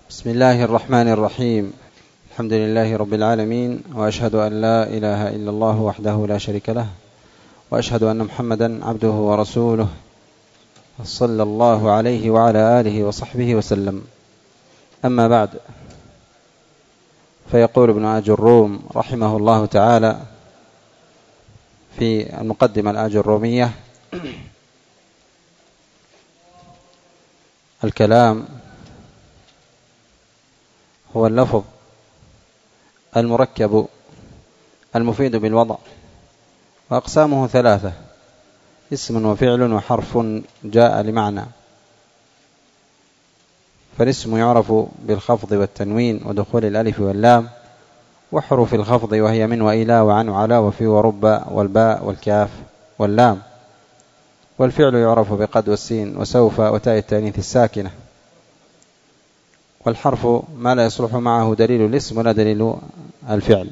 بسم الله الرحمن الرحيم. الحمد لله رب العالمين، وأشهد أن لا إله إلا الله وحده لا شريك له، وأشهد أن محمدا عبده ورسوله صلى الله عليه وعلى آله وصحبه وسلم. أما بعد، فيقول ابن آجروم رحمه الله تعالى في المقدمة الآجرومية: الكلام هو اللفظ المركب المفيد بالوضع، وأقسامه ثلاثة: اسم وفعل وحرف جاء لمعنى. فالاسم يعرف بالخفض والتنوين ودخول الألف واللام وحروف الخفض، وهي من وإلى وعن وعلى وفي ورب والباء والكاف واللام. والفعل يعرف بقد والسين وسوف وتاء التأنيث الساكنة. والحرف ما لا يصلح معه دليل الاسم ولا دليل الفعل.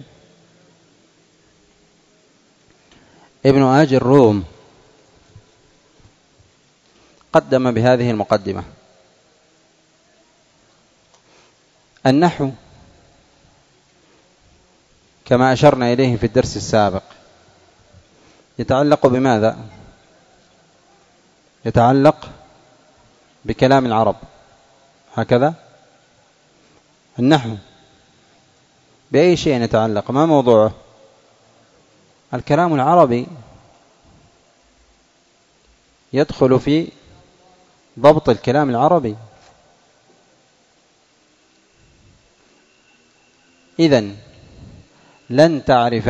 ابن آجروم قدم بهذه المقدمة: النحو كما أشرنا إليه في الدرس السابق يتعلق بماذا؟ يتعلق بكلام العرب، هكذا. النحو بأي شيء يتعلق؟ ما موضوعه؟ الكلام العربي يدخل في ضبط الكلام العربي. إذن لن تعرف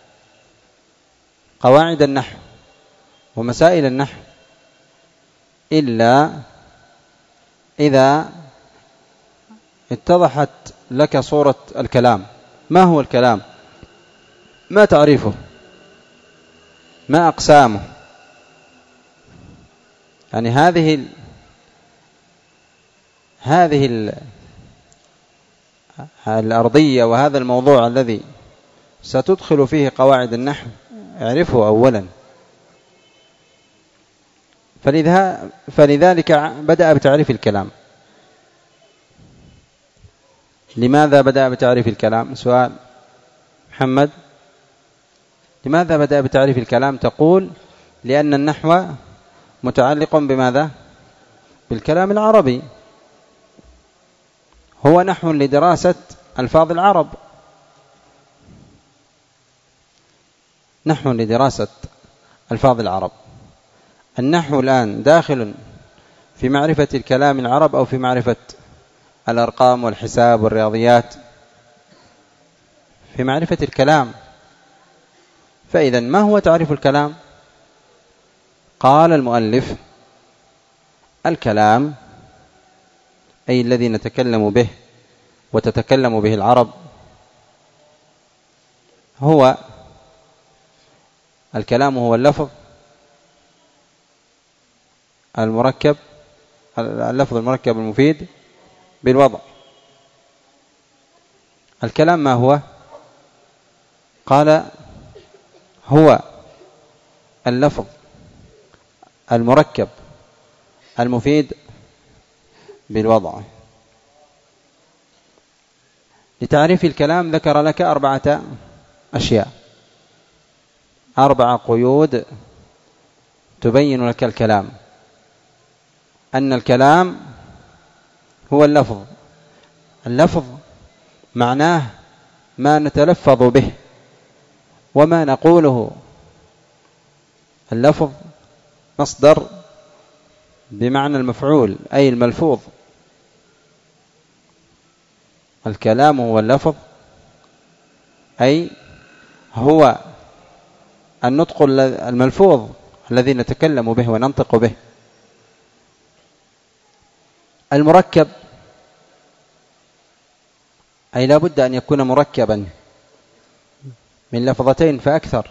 قواعد النحو ومسائل النحو إلا إذا اتضحت لك صورة الكلام. ما هو الكلام؟ ما تعريفه؟ ما أقسامه؟ يعني هذه الأرضية وهذا الموضوع الذي ستدخل فيه قواعد النحو اعرفه أولا. فلذلك بدأ بتعريف الكلام. لماذا بدأ بتعريف الكلام؟ سؤال محمد، لماذا بدأ بتعريف الكلام؟ تقول لأن النحو متعلق بماذا؟ بالكلام العربي، هو نحو لدراسة ألفاظ العرب، نحو لدراسة ألفاظ العرب. النحو الآن داخل في معرفة الكلام العرب أو في معرفة الأرقام والحساب والرياضيات؟ في معرفة الكلام. فإذا ما هو تعريف الكلام؟ قال المؤلف: الكلام أي الذي نتكلم به وتتكلم به العرب هو الكلام هو اللفظ المركب، اللفظ المركب المفيد بالوضع. الكلام ما هو؟ قال: هو اللفظ المركب المفيد بالوضع. لتعريف الكلام ذكر لك 4 أشياء، 4 قيود تبين لك الكلام. أن الكلام هو اللفظ. اللفظ معناه ما نتلفظ به وما نقوله. اللفظ مصدر بمعنى المفعول أي الملفوظ. الكلام هو اللفظ أي هو النطق الملفوظ الذي نتكلم به وننطق به. المركب أي لا بد أن يكون مركبا من لفظتين فأكثر.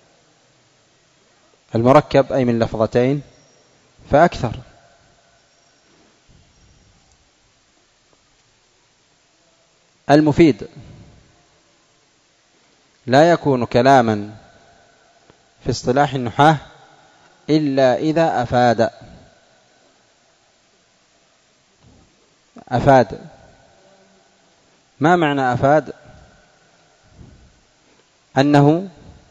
المركب أي من لفظتين فأكثر. المفيد لا يكون كلاما في اصطلاح النحاة إلا إذا أفاد. ما معنى أفاد؟ أنه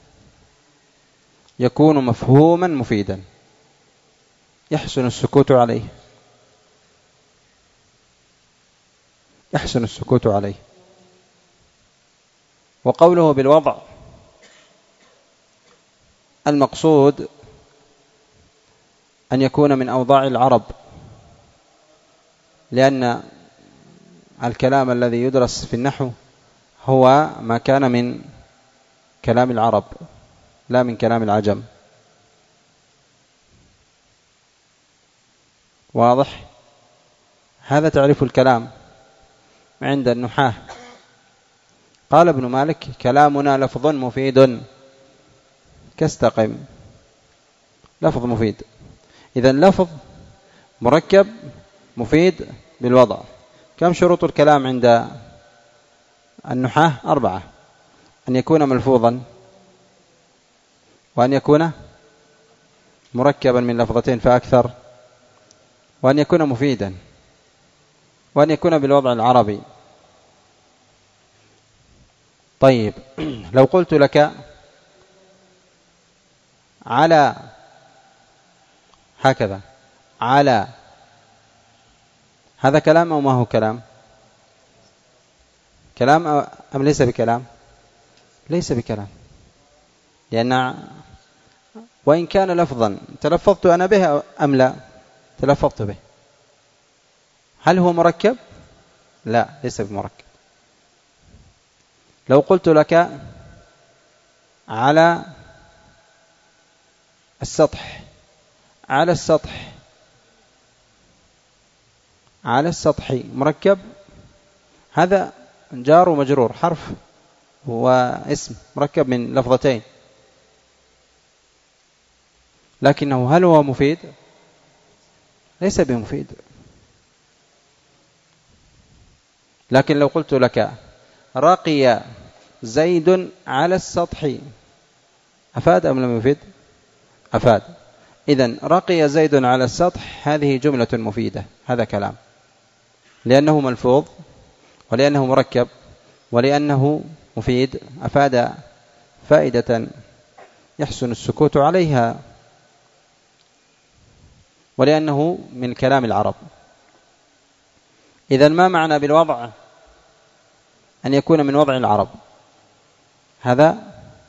يكون مفهوما مفيدا يحسن السكوت عليه، يحسن السكوت عليه. وقوله بالوضع المقصود أن يكون من أوضاع العرب، لأن الكلام الذي يدرس في النحو هو ما كان من كلام العرب لا من كلام العجم. واضح؟ هذا تعريف الكلام عند النحاة. قال ابن مالك: كلامنا لفظ مفيد كاستقم. لفظ مفيد، إذن لفظ مركب مفيد بالوضع. كم شروط الكلام عند النحاة؟ 4: أن يكون ملفوظا، وأن يكون مركبا من لفظتين فأكثر، وأن يكون مفيدا، وأن يكون بالوضع العربي. طيب، لو قلت لك على هكذا على، هذا كلام أو ما هو كلام؟ كلام أم ليس بكلام؟ ليس بكلام، لأن وإن كان لفظا تلفظت أنا به أم لا؟ تلفظت به. هل هو مركب؟ لا، ليس بمركب. لو قلت لك على السطح، على السطح، على السطح مركب، هذا جار ومجرور، حرف واسم مركب من لفظتين، لكنه هل هو مفيد؟ ليس بمفيد. لكن لو قلت لك رقي زيد على السطح، أفاد أم لم يفيد؟ أفاد. إذن رقي زيد على السطح هذه جملة مفيدة، هذا كلام، لأنه ملفوظ، ولأنه مركب، ولأنه مفيد، أفاد فائدة يحسن السكوت عليها، ولأنه من كلام العرب. إذن ما معنى بالوضع؟ أن يكون من وضع العرب. هذا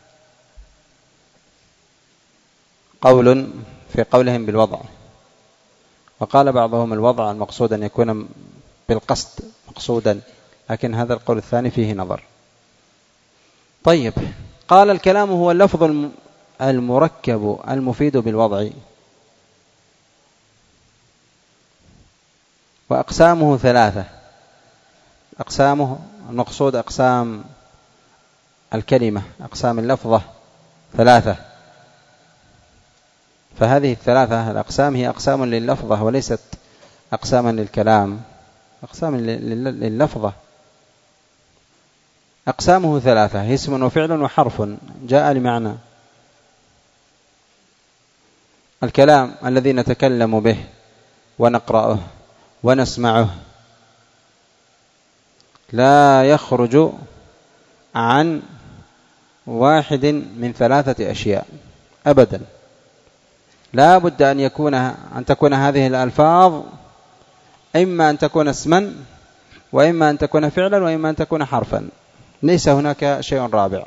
قول في قولهم بالوضع. وقال بعضهم الوضع المقصود أن يكون بالقصد مقصودا، لكن هذا القول الثاني فيه نظر. طيب، قال الكلام هو اللفظ المركب المفيد بالوضع، وأقسامه 3. أقسامه المقصود أقسام الكلمة، أقسام اللفظة 3. فهذه 3 الأقسام هي أقسام لللفظة وليست أقساما للكلام، أقسام لللفظة. أقسامه 3: اسم وفعل وحرف جاء لمعنى. الكلام الذي نتكلم به ونقرأه ونسمعه لا يخرج عن واحد من 3 أشياء أبدا. لا بد أن تكون هذه الألفاظ إما أن تكون اسما، وإما أن تكون فعلا، وإما أن تكون حرفا. ليس هناك شيء رابع،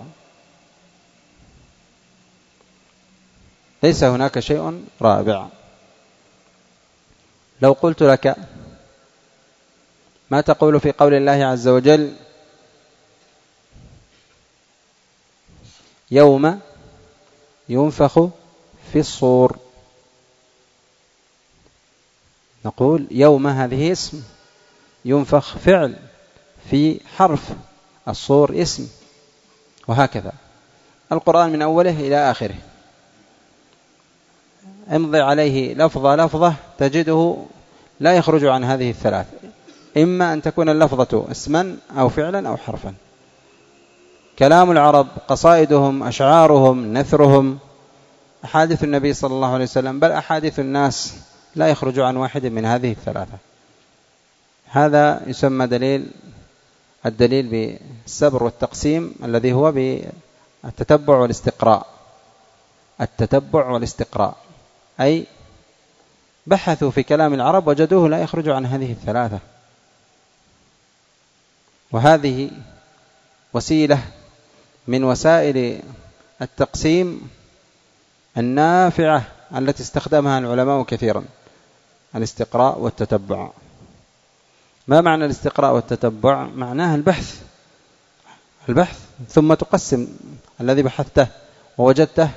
ليس هناك شيء رابع. لو قلت لك ما تقول في قول الله عز وجل: يوم ينفخ في الصور، نقول يوم هذه اسم، ينفخ فعل، في حرف، الصور اسم، وهكذا. القرآن من أوله إلى آخره امضي عليه لفظة لفظة تجده لا يخرج عن هذه 3، إما أن تكون اللفظة اسما أو فعلا أو حرفا. كلام العرب، قصائدهم، أشعارهم، نثرهم، أحاديث النبي صلى الله عليه وسلم، بل أحاديث الناس لا يخرج عن واحد من هذه 3. هذا يسمى دليل الدليل بالسبر والتقسيم الذي هو بالتتبع والاستقراء. التتبع والاستقراء أي بحثوا في كلام العرب وجدوه لا يخرج عن هذه الثلاثة، وهذه وسيلة من وسائل التقسيم النافعة التي استخدمها العلماء كثيرا، الاستقراء والتتبع. ما معنى الاستقراء والتتبع؟ معناه البحث ثم تقسم الذي بحثته ووجدته،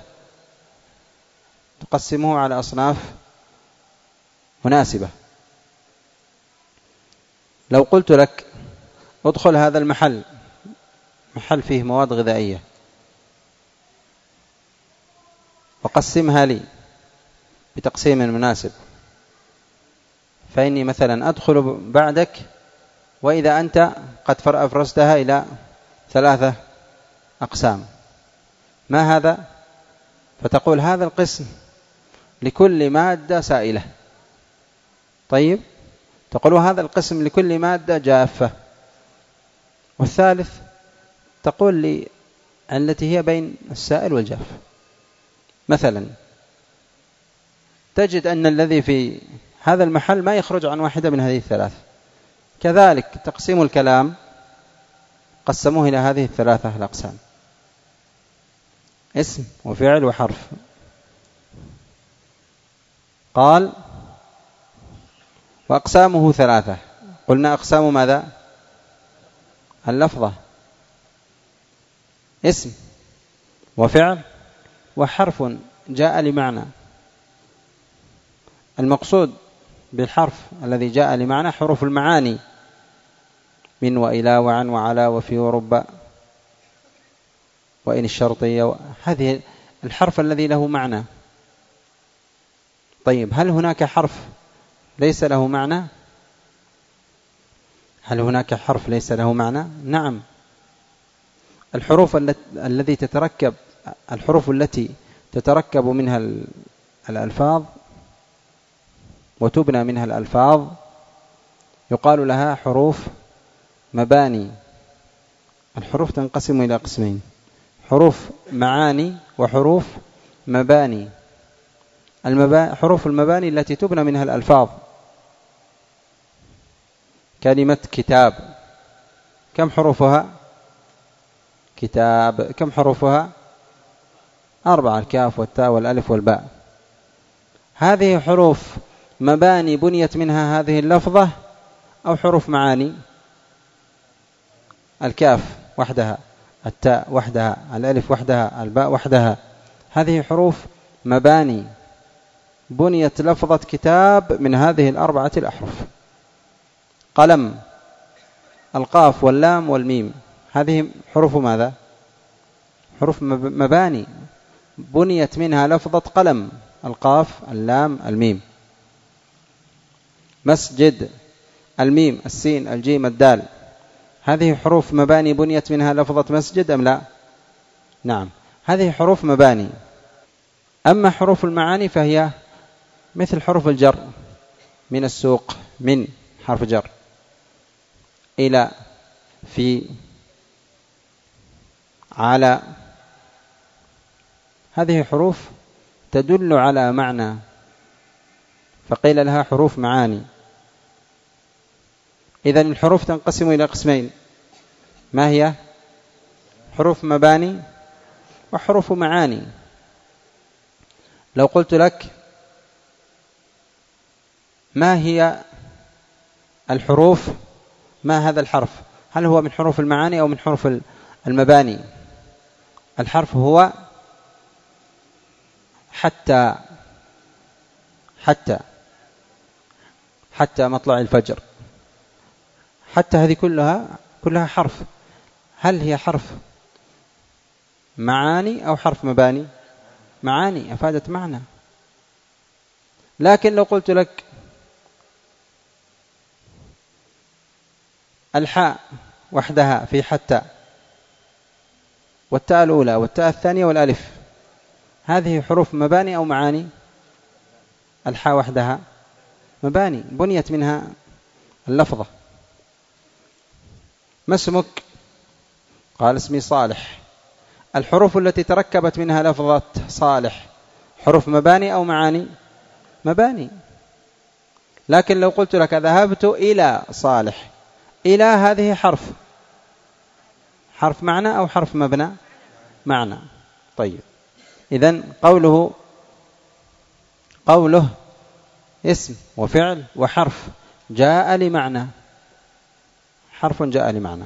تقسمه على أصناف مناسبة. لو قلت لك ادخل هذا المحل، محل فيه مواد غذائية، وقسمها لي بتقسيم مناسب، فإني مثلا أدخل بعدك وإذا أنت قد أفرزتها إلى 3 أقسام. ما هذا؟ فتقول هذا القسم لكل مادة سائلة. طيب، تقول هذا القسم لكل مادة جافة. والثالث تقول لي التي هي بين السائل والجاف. مثلا تجد أن الذي في هذا المحل ما يخرج عن واحدة من هذه الثلاث. كذلك تقسيم الكلام قسموه إلى هذه الثلاثة الأقسام: اسم وفعل وحرف. قال وأقسامه 3. قلنا أقسام ماذا؟ اللفظة، اسم وفعل وحرف جاء لمعنى. المقصود بالحرف الذي جاء لمعنى حروف المعاني: من وإلى وعن وعلى وفي ورب وإن الشرطية. هذه الحرف الذي له معنى. طيب، هل هناك حرف ليس له معنى؟ هل هناك حرف ليس له معنى؟ نعم. الحروف التي تتركب منها الألفاظ وتبنى منها الألفاظ يقال لها حروف مباني. الحروف تنقسم إلى قسمين: حروف معاني وحروف مباني. حروف المباني التي تبنى منها الألفاظ: كلمة كتاب كم حروفها؟ كتاب كم حروفها؟ 4، الكاف والتاء والألف والباء. هذه حروف مباني بنيت منها هذه اللفظة أو حروف معاني؟ الكاف وحدها، التاء وحدها، الألف وحدها، الباء وحدها. هذه حروف مباني بنيت لفظة كتاب من هذه 4 الأحرف. قلم، القاف واللام والميم، هذه حروف ماذا؟ حروف مباني بنيت منها لفظة قلم: القاف، اللام، الميم. مسجد، الميم، السين، الجيم، الدال، هذه حروف مباني بنيت منها لفظة مسجد أم لا؟ نعم، هذه حروف مباني. أما حروف المعاني فهي مثل حروف الجر: من السوق، من حرف جر، إلى، في، على. هذه حروف تدل على معنى فقيل لها حروف معاني. إذن الحروف تنقسم إلى قسمين: ما هي؟ حروف مباني وحروف معاني. لو قلت لك ما هي الحروف، ما هذا الحرف، هل هو من حروف المعاني أو من حروف المباني؟ الحرف هو حتى مطلع الفجر. حتى هذه كلها حرف. هل هي حرف معاني أو حرف مباني؟ معاني، أفادت معنى. لكن لو قلت لك الحاء وحدها في حتى، والتاء الأولى والتاء الثانية والألف، هذه حروف مباني أو معاني؟ الحاء وحدها مباني بنيت منها اللفظة. ما اسمك؟ قال اسمي صالح. الحروف التي تركبت منها لفظة صالح حروف مباني أو معاني؟ مباني. لكن لو قلت لك ذهبت إلى صالح، إلى هذه حرف معنى أو حرف مبنى؟ معنى. طيب، إذن قوله اسم وفعل وحرف جاء لمعنى، حرف جاء لمعنى.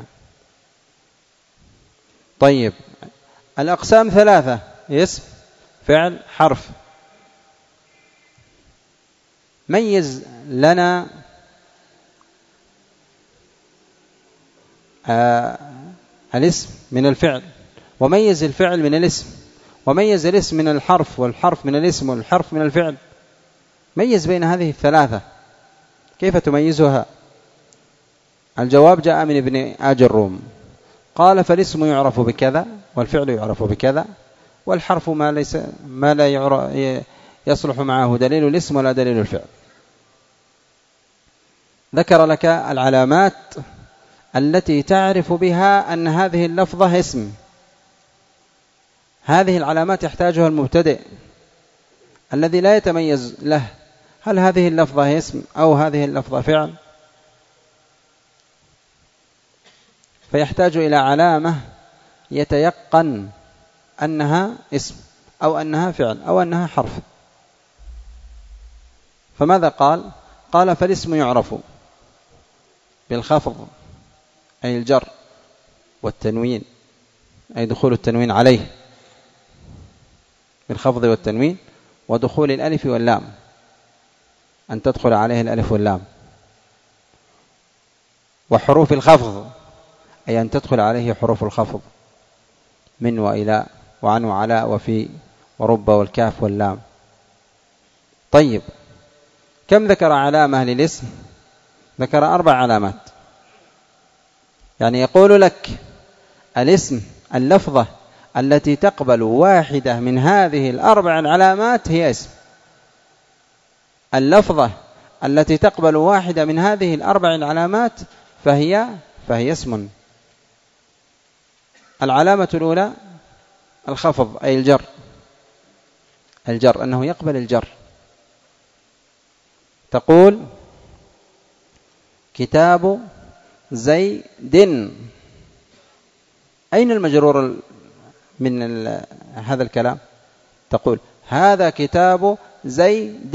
طيب، الأقسام ثلاثة: اسم، فعل، حرف. ميز لنا الاسم من الفعل، وميز الفعل من الاسم، وميز الاسم من الحرف، والحرف من الاسم، والحرف من الفعل. ميز بين هذه الثلاثة، كيف تميزها؟ الجواب جاء من ابن آج الروم، قال: فالاسم يعرف بكذا، والفعل يعرف بكذا، والحرف ما لا يصلح معه دليل الاسم ولا دليل الفعل. ذكر لك العلامات التي تعرف بها أن هذه اللفظة اسم. هذه العلامات يحتاجها المبتدئ الذي لا يتميز له هل هذه اللفظة اسم أو هذه اللفظة فعل، فيحتاج إلى علامة يتيقن أنها اسم أو أنها فعل أو أنها حرف. فماذا قال؟ قال: فالاسم يعرف بالخفض أي الجر، والتنوين أي دخول التنوين عليه، بالخفض والتنوين، ودخول الألف واللام، أن تدخل عليه الألف واللام، وحروف الخفض أي أن تدخل عليه حروف الخفض من وإلى وعن وعلى وفي ورب والكاف واللام. طيب، كم ذكر علامة للاسم؟ ذكر 4 علامات. يعني يقول لك الاسم اللفظة التي تقبل واحدة من هذه ال4 علامات هي اسم. اللفظة التي تقبل واحدة من هذه ال4 علامات فهي اسم. العلامة الأولى الخفض أي الجر، أنه يقبل الجر. تقول: كتاب زيد. أين المجرور من هذا الكلام؟ تقول: هذا كتاب زيد.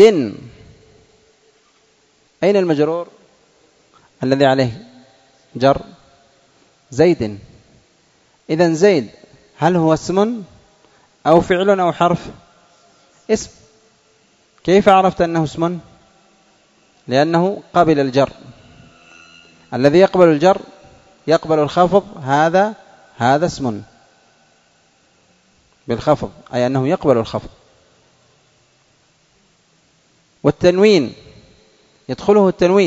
أين المجرور الذي عليه جر؟ زيد. إذن زيد هل هو اسم أو فعل أو حرف؟ اسم. كيف عرفت أنه اسم؟ لأنه قبل الجر. الذي يقبل الجر يقبل الخفض، هذا اسم بالخفض، أي أنه يقبل الخفض. والتنوين يدخله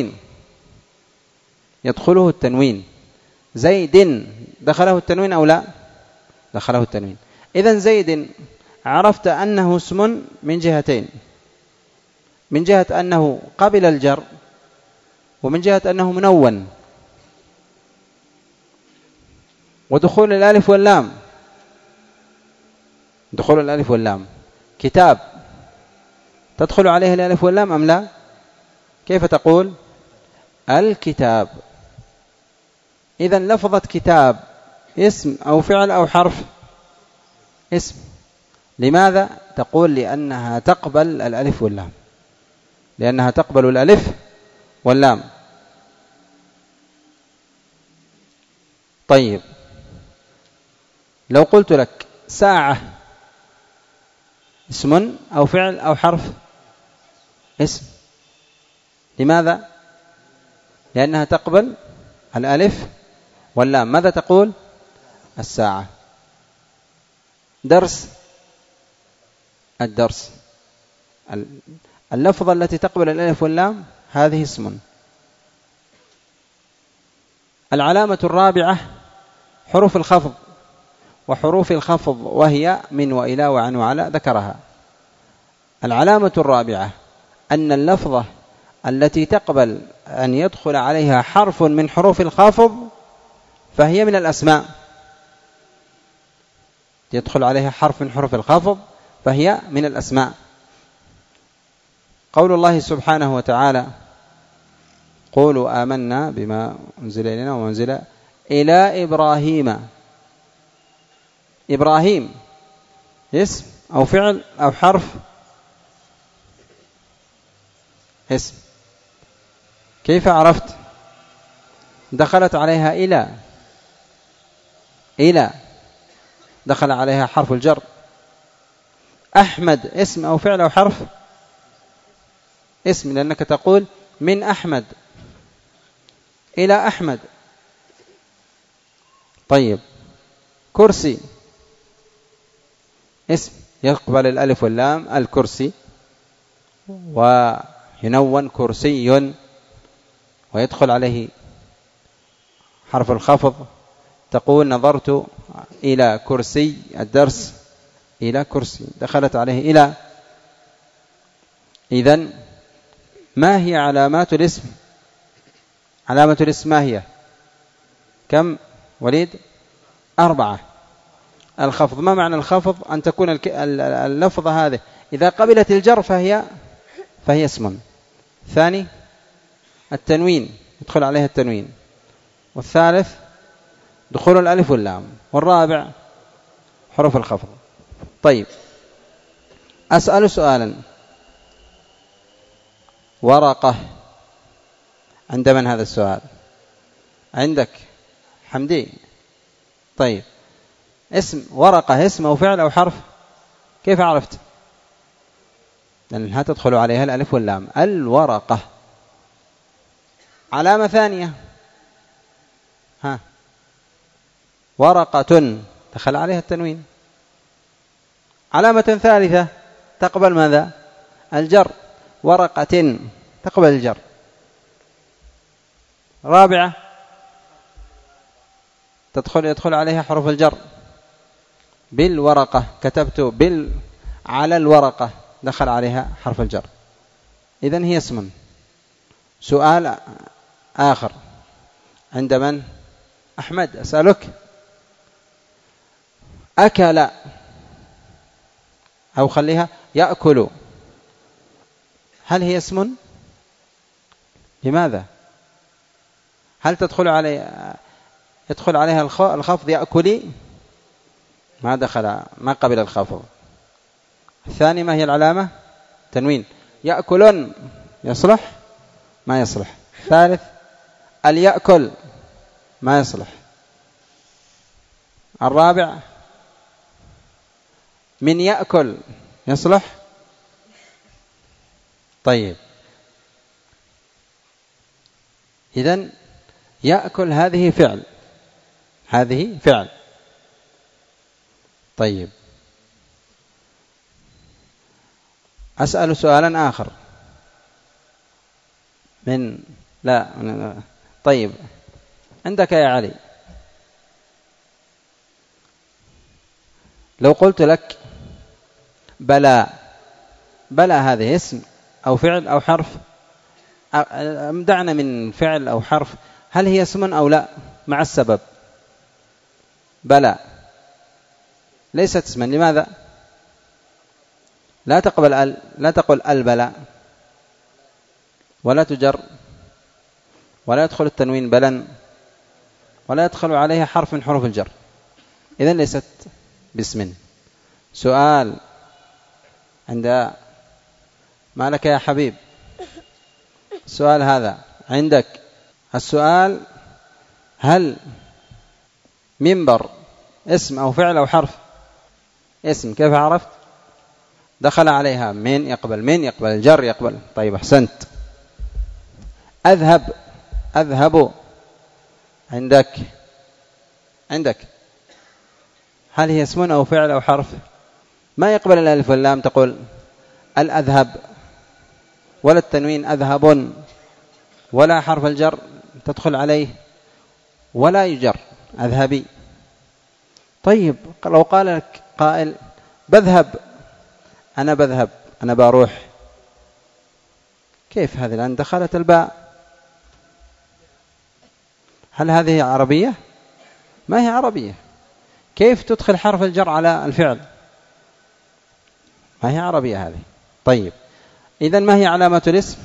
التنوين. زيد دخله التنوين أو لا؟ دخله التنوين. إذن زيد عرفت أنه اسم من جهتين: من جهة أنه قبل الجر، ومن جهة أنه منون. ودخول الألف واللام، دخول الألف واللام. كتاب تدخل عليه الألف واللام أم لا؟ كيف تقول؟ الكتاب. إذن لفظة كتاب اسم أو فعل أو حرف؟ اسم. لماذا؟ تقول: لأنها تقبل الألف واللام، لأنها تقبل الألف واللام. طيب، لو قلت لك ساعة اسم أو فعل أو حرف؟ اسم. لماذا؟ لأنها تقبل الألف واللام. ماذا تقول؟ الساعة. درس، الدرس. اللفظة التي تقبل الألف واللام هذه اسم. العلامة الرابعة حروف الخفض، وحروف الخفض وهي من وإلى وعن وعلى ذكرها. العلامة الرابعة أن اللفظة التي تقبل أن يدخل عليها حرف من حروف الخفض فهي من الأسماء، يدخل عليها حرف من حروف الخفض فهي من الأسماء. قول الله سبحانه وتعالى: قولوا آمنا بما أنزل إلينا وما أنزل إلى إبراهيم. إبراهيم اسم أو فعل أو حرف؟ اسم. كيف عرفت؟ دخلت عليها إلى دخل عليها حرف الجر. أحمد اسم أو فعل أو حرف؟ اسم، لأنك تقول من أحمد إلى أحمد. طيب، كرسي اسم، يقبل الألف واللام، الكرسي، وينون كرسي، ويدخل عليه حرف الخفض، تقول نظرت إلى كرسي الدرس، إلى كرسي، دخلت عليه إلى. إذن ما هي علامات الاسم؟ علامة الاسم ما هي؟ كم وليد؟ 4. الخفض. ما معنى الخفض؟ أن تكون اللفظة هذه إذا قبلت الجر فهي اسم. ثاني التنوين، يدخل عليها التنوين. والثالث دخول الألف واللام. والرابع حروف الخفض. طيب، أسأل سؤالا: ورقة، عند من هذا السؤال؟ عندك حمدي. طيب، اسم ورقة اسم أو فعل أو حرف؟ كيف عرفت؟ لأنها تدخل عليها الألف واللام. الورقة. علامة ثانية، ورقة، دخل عليها التنوين. علامة ثالثة تقبل ماذا؟ الجر. ورقة تقبل الجر. رابعة يدخل عليها حروف الجر. بالورقة، كتبت على الورقة، دخل عليها حرف الجر. إذن هي اسم. سؤال آخر عند من؟ أحمد، أسألك: أكل، أو خليها يأكل، هل هي اسم؟ لماذا؟ هل يدخل عليها الخفض يأكلي؟ ما قبل الخفض. الثاني ما هي العلامة؟ تنوين. يأكلون، يصلح؟ ما يصلح. ثالث اليأكل، ما يصلح. الرابع من يأكل، يصلح؟ طيب، إذن يأكل هذه فعل. طيب، أسأل سؤالا آخر طيب، عندك يا علي، لو قلت لك بلى هذه اسم أو فعل أو حرف؟ دعنا من فعل أو حرف، هل هي اسم أو لا؟ مع السبب. بلى ليست اسما. لماذا؟ لا تقل البلاء، ولا تجر، ولا يدخل التنوين بلن، ولا يدخل عليها حرف من حروف الجر. إذن ليست باسم. سؤال عند ما لك يا حبيب؟ السؤال هذا عندك. السؤال: هل منبر اسم أو فعل أو حرف؟ اسم. كيف عرفت؟ دخل عليها من يقبل الجر يقبل. طيب، أحسنت. أذهب عندك هل هي اسم أو فعل أو حرف؟ ما يقبل الألف واللام، تقول الأذهب، ولا التنوين أذهب، ولا حرف الجر تدخل عليه، ولا يجر أذهبي. طيب، لو قال لك قائل بذهب، أنا بروح، كيف هذه الآن دخلت الباء؟ هل هذه عربية؟ ما هي عربية. كيف تدخل حرف الجر على الفعل؟ ما هي عربية هذه. طيب إذن ما هي علامة الاسم؟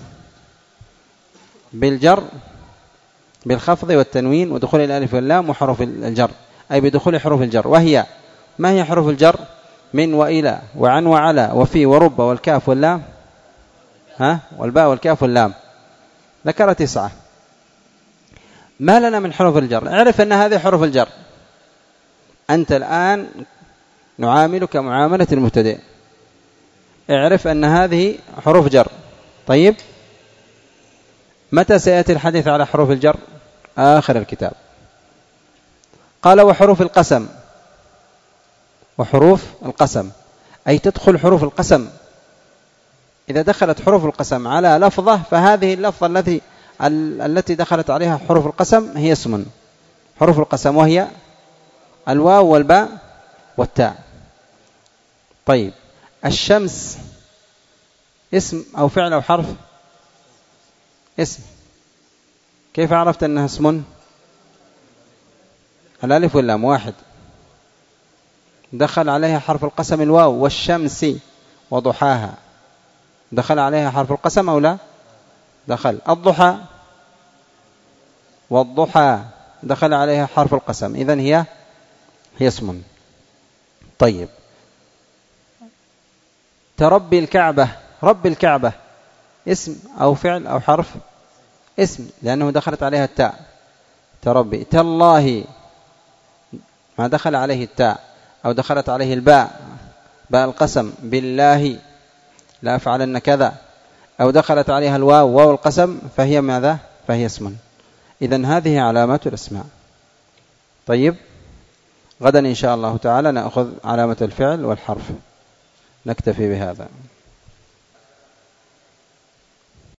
بالجر، بالخفض والتنوين ودخول الألف واللام وحروف الجر، أي بدخول حروف الجر. وهي ما هي حروف الجر؟ من وإلى وعن وعلى وفي ورب والكاف واللام، والباء والكاف واللام. ذكر 9. ما لنا من حروف الجر؟ اعرف أن هذه حروف الجر. أنت الآن نعاملك معاملة المبتدئ. اعرف أن هذه حروف جر. طيب متى سيأتي الحديث على حروف الجر؟ آخر الكتاب. قال وحروف القسم. وحروف القسم أي تدخل حروف القسم. إذا دخلت حروف القسم على لفظة فهذه اللفظة التي دخلت عليها حروف القسم هي اسم. حروف القسم وهي الواو والباء والتاء. طيب الشمس اسم أو فعل أو حرف؟ اسم. كيف عرفت أنها اسم؟ الألف واللام واحد، دخل عليها حرف القسم الواو. والشمس وضحاها دخل عليها حرف القسم أو لا؟ دخل. الضحى والضحى دخل عليها حرف القسم، إذن هي اسم. طيب تربي الكعبة. رب الكعبة اسم أو فعل أو حرف؟ اسم، لأنه دخلت عليها التاء. تربي. تالله ما دخل عليه التاء أو دخلت عليه الباء، باء القسم. بالله لا أفعلن كذا، أو دخلت عليها الواو واو القسم، فهي ماذا؟ فهي اسم. إذن هذه علامات الأسماء. طيب غدا إن شاء الله تعالى نأخذ علامة الفعل والحرف. نكتفي بهذا.